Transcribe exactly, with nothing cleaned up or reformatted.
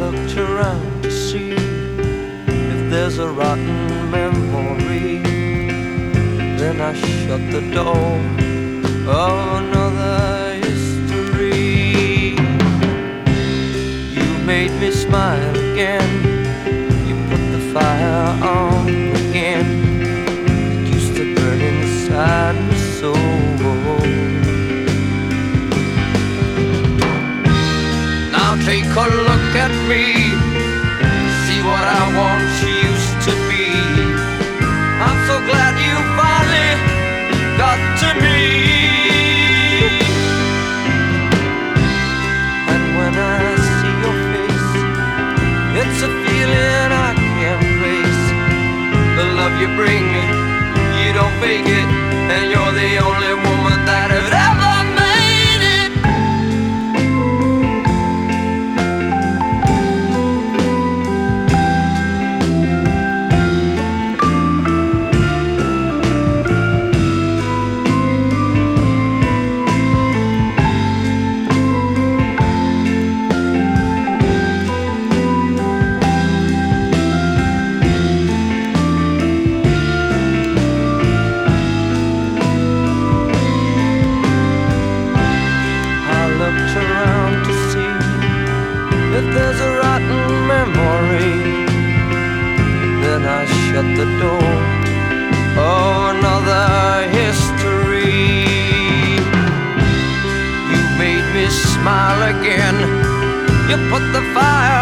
looked around to see if there's a rotten memory. Then I shut the door of another history. You made me smile again. You put the fire on again. It used to burn inside me so. Now take a look at me. See what I once used to be. I'm so glad you finally got to me. And when I see your face, it's a feeling I can't place. The love you bring me, you don't fake it, and you're the only woman that has ever made it. Around to see if there's a rotten memory. Then I shut the door of another history. You made me smile again. You put the fire